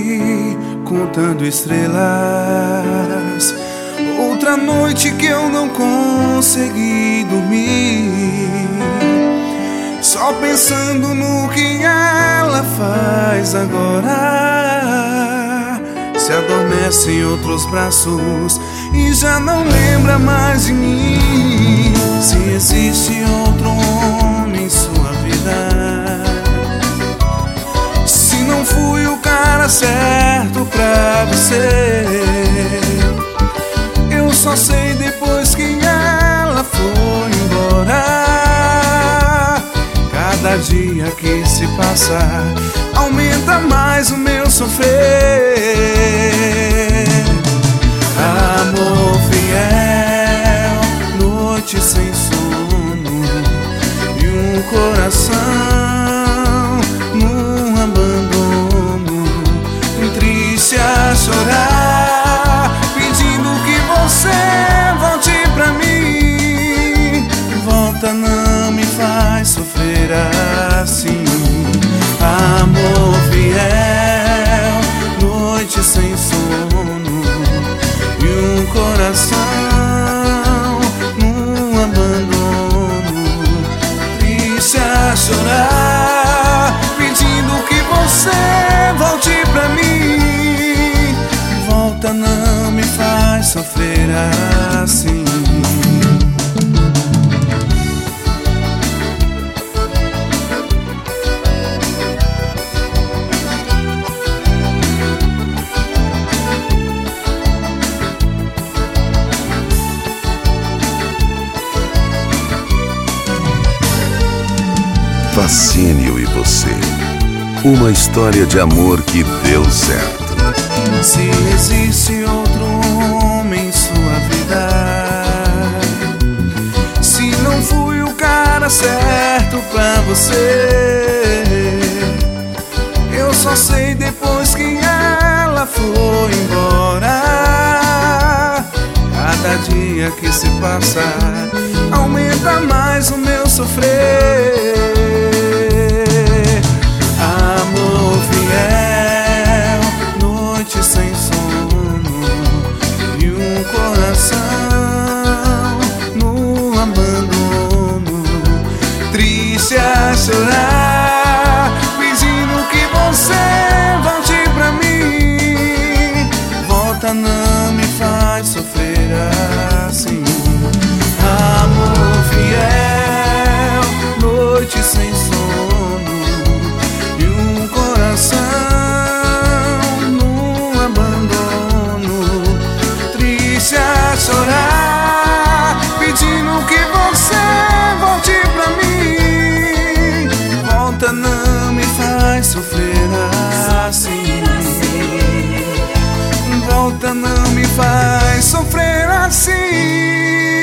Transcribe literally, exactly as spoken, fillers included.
noite contando estrelas, outra noite que eu não consegui dormir, só pensando no que ela faz agora. Se adormece em outros braços e já não lembra mais de mim. Se existe outro homem em sua vida, se não fui o cara certo pra você, eu só sei depois que ela foi embora. Cada dia que se passa aumenta mais o meu sofrer. Amor fiel, noite sem sono e um coração num abandono, triste a chorar, pedindo que você volte pra mim. Volta, não me faz sofrer assim. Amor fiel, noite sem sono e um coração num abandono, triste a chorar, pedindo que você volte pra mim. Volta, não me faz sofrer assim. Fascínio e você, uma história de amor que deu certo. Se existe outro homem em sua vida, se não fui o cara certo pra você, eu só sei depois que ela foi embora. Cada dia que se passa aumenta mais o meu sofrer. Amor fiel, noite sem sono e um coração no abandono, triste a chorar, pedindo que você volte pra mim. Volta, não me faz sofrer assim. Amor fiel, noite sem sono e um coração num abandono, triste a chorar, pedindo que você volte pra mim. Volta, não me faz sofrer assim. Volta, não me faz sofrer assim.